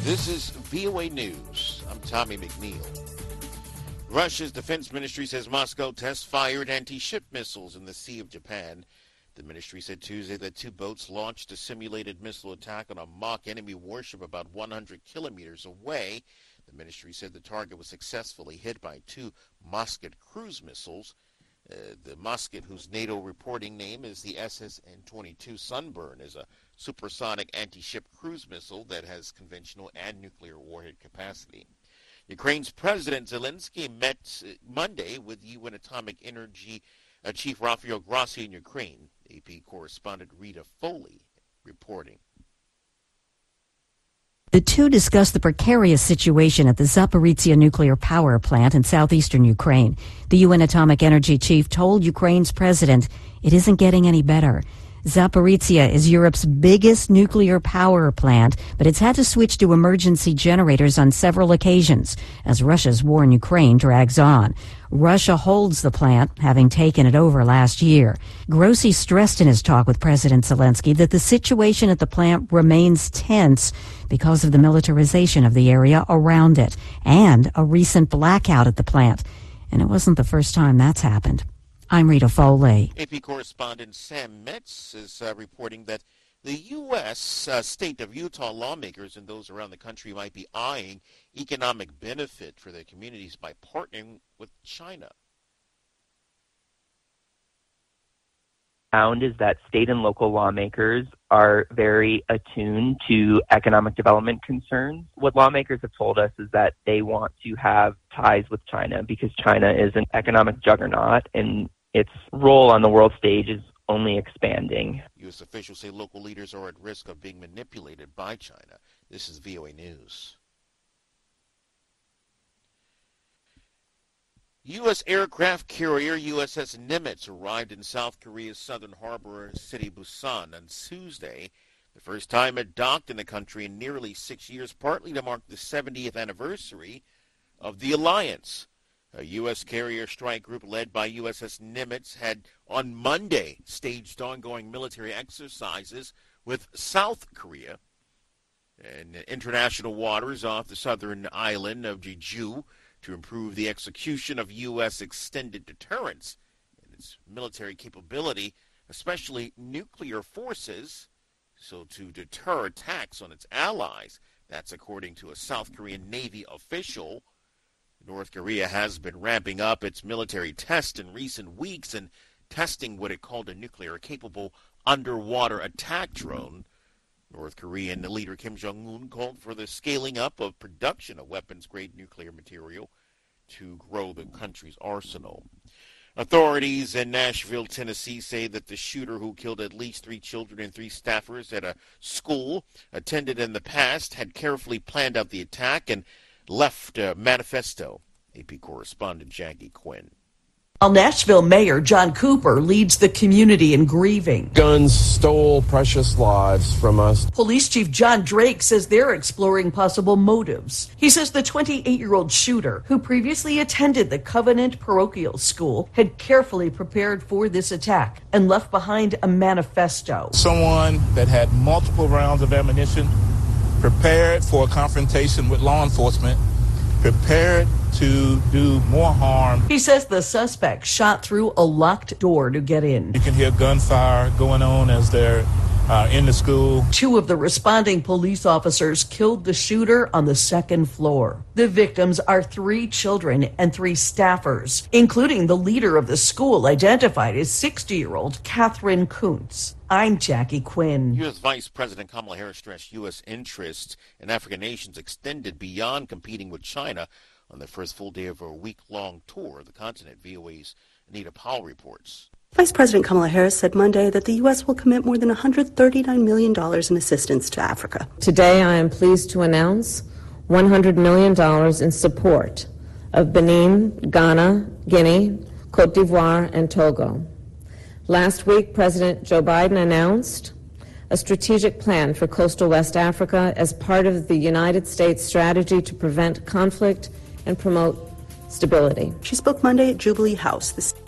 This is VOA News. I'm Tommy McNeil. Russia's defense ministry says Moscow test-fired anti-ship missiles in the Sea of Japan. The ministry said Tuesday that two boats launched a simulated missile attack on a mock enemy warship about 100 kilometers away. The ministry said the target was successfully hit by two Musket cruise missiles. The Musket, whose NATO reporting name is the SSN-22 Sunburn, is a supersonic anti-ship cruise missile that has conventional and nuclear warhead capacity. Ukraine's President Zelensky met Monday with UN Atomic Energy Chief Rafael Grossi in Ukraine. AP correspondent Rita Foley reporting. The two discussed the precarious situation at the Zaporizhzhia nuclear power plant in southeastern Ukraine. The UN Atomic Energy Chief told Ukraine's president it isn't getting any better. Zaporizhzhia is Europe's biggest nuclear power plant, but it's had to switch to emergency generators on several occasions as Russia's war in Ukraine drags on. Russia holds the plant, having taken it over last year. Grossi stressed in his talk with President Zelensky that the situation at the plant remains tense because of the militarization of the area around it and a recent blackout at the plant. And it wasn't the first time that's happened. I'm Rita Foley. AP correspondent Sam Metz is reporting that the U.S. State of Utah lawmakers and those around the country might be eyeing economic benefit for their communities by partnering with China. Found is that state and local lawmakers are very attuned to economic development concerns. What lawmakers have told us is that they want to have ties with China because China is an economic juggernaut and its role on the world stage is only expanding. U.S. officials say local leaders are at risk of being manipulated by China. This is VOA News. U.S. aircraft carrier USS Nimitz arrived in South Korea's southern harbor city Busan on Tuesday, the first time it docked in the country in nearly 6 years, partly to mark the 70th anniversary of the alliance. A U.S. carrier strike group led by USS Nimitz had on Monday staged ongoing military exercises with South Korea in international waters off the southern island of Jeju to improve the execution of U.S. extended deterrence and its military capability, especially nuclear forces, so to deter attacks on its allies. That's according to a South Korean Navy official. North Korea has been ramping up its military tests in recent weeks and testing what it called a nuclear-capable underwater attack drone. North Korean leader Kim Jong-un called for the scaling up of production of weapons-grade nuclear material to grow the country's arsenal. Authorities in Nashville, Tennessee say that the shooter who killed at least 3 children and 3 staffers at a school attended in the past had carefully planned out the attack and left a manifesto. AP correspondent Jackie Quinn. While Nashville Mayor John Cooper leads the community in grieving. Guns stole precious lives from us. Police Chief John Drake says they're exploring possible motives. He says the 28-year-old shooter, who previously attended the Covenant Parochial School, had carefully prepared for this attack and left behind a manifesto. Someone that had multiple rounds of ammunition, prepared for a confrontation with law enforcement, prepared to do more harm. He says the suspect shot through a locked door to get in. You can hear gunfire going on as they're in the school. 2 of the responding police officers killed the shooter on the 2nd floor. The victims are 3 children and 3 staffers, including the leader of the school, identified as 60-year-old Catherine Kuntz. I'm Jackie Quinn. U.S. Vice President Kamala Harris stressed U.S. interests in African nations extended beyond competing with China on the first full day of a week-long tour of the continent. VOA's Anita Powell reports. Vice President Kamala Harris said Monday that the U.S. will commit more than $139 million in assistance to Africa. Today, I am pleased to announce $100 million in support of Benin, Ghana, Guinea, Cote d'Ivoire, and Togo. Last week, President Joe Biden announced a strategic plan for coastal West Africa as part of the United States strategy to prevent conflict and promote stability. She spoke Monday at Jubilee House.